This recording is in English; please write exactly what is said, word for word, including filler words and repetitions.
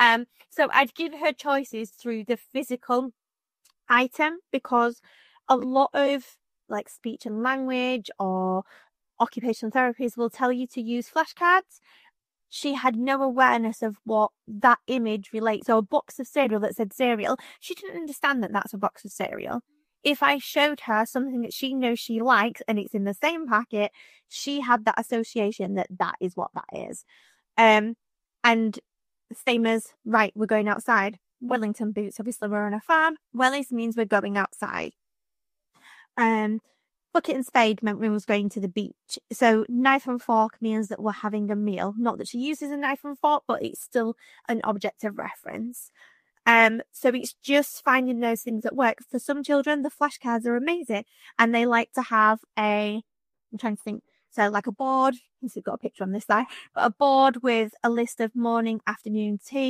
Um, so I'd give her choices through the physical item, because a lot of like speech and language or occupational therapies will tell you to use flashcards. She had no awareness of what that image relates. So a box of cereal that said cereal, she didn't understand that that's a box of cereal. If I showed her something that she knows she likes and it's in the same packet, she had that association that that is what that is. Um, and same as, right, we're going outside. Wellington boots, obviously we're on a farm. Wellies means we're going outside. Um, bucket and spade meant we was going to the beach. So knife and fork means that we're having a meal. Not that she uses a knife and fork, but it's still an object of reference. Um, so it's just finding those things that work. For some children, the flashcards are amazing, and they like to have a, I'm trying to think, so like a board, we've got a picture on this side, but a board with a list of morning, afternoon tea,